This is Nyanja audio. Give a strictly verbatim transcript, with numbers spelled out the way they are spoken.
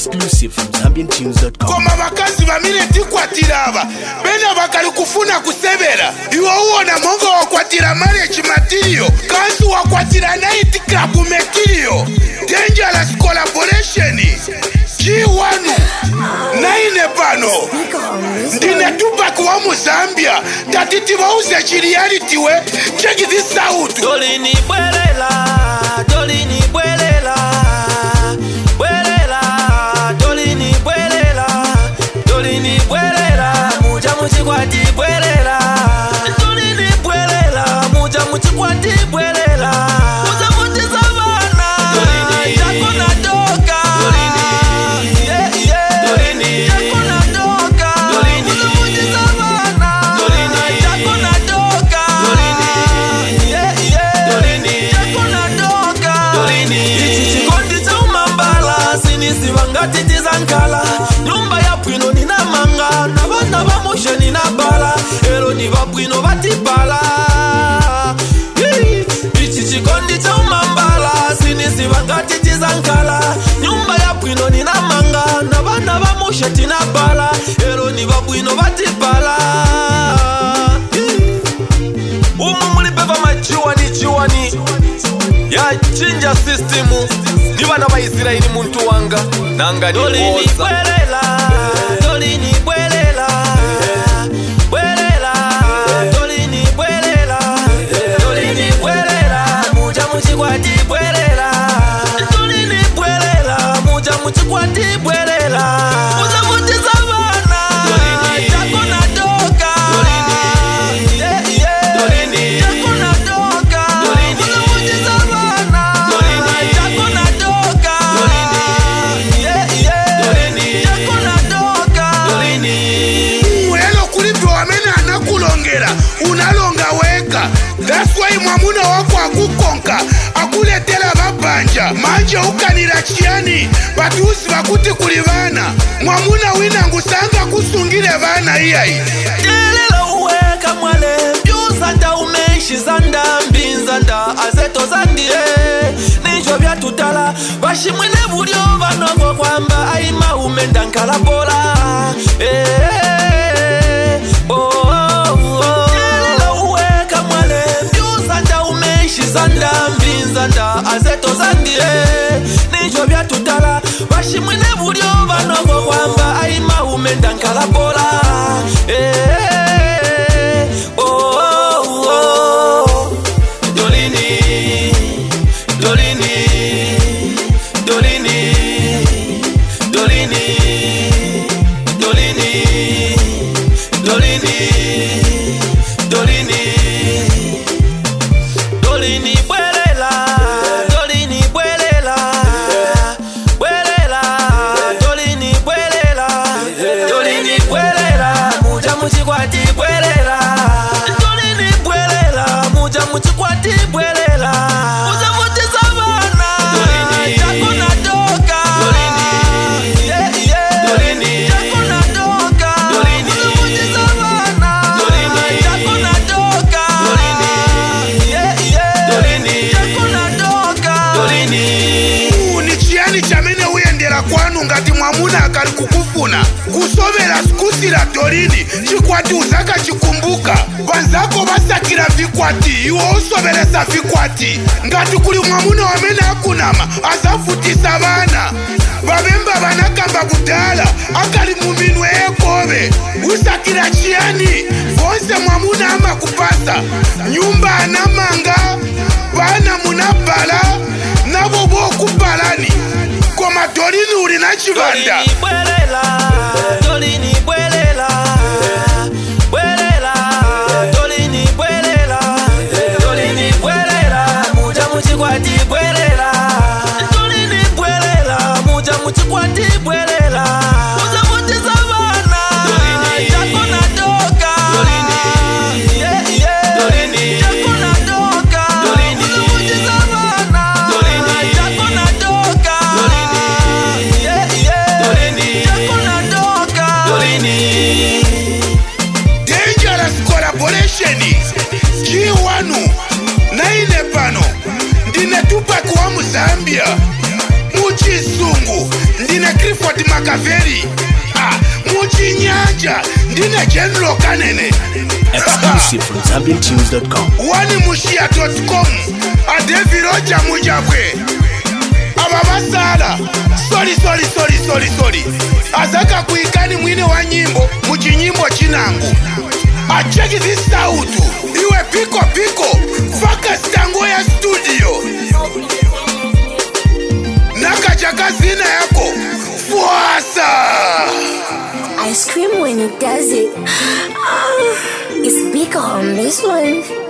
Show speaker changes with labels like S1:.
S1: Exclusive from Zambian Tunes dot com.
S2: Koma bakazi bamile tikwatira aba bena bakali kufuna kusebera iwo uona mongo wakwatira marriage material kansu wakwatira night club material dangerous collaboration G one naine pano ndine Tupac wa Muzambia tatiti bauze chiriality we check this out.
S3: Dolini bwelela Dolini bwelela bwelela Dolini bwelela Dolini bwelela muja muchikwati bwelela Dolini bwelela muja muchikwati bwelela muja mutizabana Dolini jako natoka Dolini yeah yeah Dolini jako natoka Dolini muja mutizabana Dolini jako natoka Dolini yeah yeah Dolini jako natoka Dolini ichi chikondi cha umambala sinisi wangati tizankala nyumba ya pwino nina manga na bana bamushe nina bala ero ni bapwino batibala ichi chikondi cha umambala sinisi wangati tizankala nyumba ya pwino nina manga na bana bamushe tina bala ero ni bapwino batibala umu mulipeva machiwani chiwani ya chinja systemu ni bana ba Israeli muntu wanga nanga ni
S4: Dolini bwelela Dolini bwelela bwelela Dolini bwelela Dolini bwelela muja muchikwati bwelela Dolini bwelela muja muchikwati bwelela muja mutizabana Dolini jako natoka Dolini yeah yeah Dolini jako natoka Dolini muja mutizabana Dolini jako natoka Dolini yeah yeah Dolini jako natoka Dolini
S2: Mwelo kulipi wamena anakulongera unalonga weka. That's why mwamuna wako akukonka akuletela babanja manje ukanira chiani batusi bakuti kulivana mwamuna wina ngusanga kusungile vana iyai
S3: Telela uweka mwale Byuzanda umeshi zanda mbinzanda azeto zandie Ninjo vya tutala Bashimwine bulyo vanoko kwamba Aima umenda nkalabola Eh oh oh oh Telela uweka mwale Byuzanda umeshi zanda mbinzanda azeto zandie Ninjo vya tutala Bashimwine bulyo vanoko kwamba Aima umenda nkalabola Eh, oh, oh, oh. Dolini, Dolini, Dolini, Dolini, Dolini, Dolini, Dolini, Dolini bwelela, Dolini bwelela, bwelela, Dolini bwelela, Dolini bwelela, muja muchikwati bwelela, Dolini bwelela, muja muchikwati bwelela, muja mutizabana, Dolini jako natoka, Dolini yeah yeah, Dolini jako natoka, Dolini muja mutizabana, Dolini jako natoka, Dolini yeah yeah, Dolini jako natoka, Dolini
S2: ni chiani chamene uyendera kwanu ngati mwamuna akali kukufuna kusobera sikusira Dolini chikwati uzaka chikumbuka vanzako basakira vikwati iwo usoberesa vikwati ngati kuli mwamuna wamene akunama azafutisa bana babemba banakamba kudala akali muminwe ekobe usakira chiani vonse mwamuna ama kupasa nyumba anamanga bana munabala nabo bokupalani koma Dolini uli na chivanda
S3: Dolini bwelela Dolini bwelela bwelela Dolini bwelela Dolini bwelela muja muchikwati bwelela Dolini bwelela muja muchikwati bwelela muja mutizabana Dolini jako natoka Dolini yeah yeah Dolini jako natoka Dolini muja mutizabana Dolini jako natoka Dolini yeah yeah Dolini jako natoka Dolini
S2: dangerous collaboration G one naine pano ndine Tupac wa Muzambia muchisungu ndine Clifford Makaveri. Ah, muchinyanja ndine General Kanene.
S1: Exclusive from Zambian Tunes dot com.
S2: Wani mushia dot com. Adeviroja mujabwe. Ababasala. Sorry, sorry, sorry, sorry, sorry. Azaka kuikani mwine wa nyimbo muchinyimbo chinangu. I check this out. Iwe piko piko. Faka stango ya studio. Nakachaka zina yako. Fuasa.
S5: I scream when it does it. Oh, it's big on this one.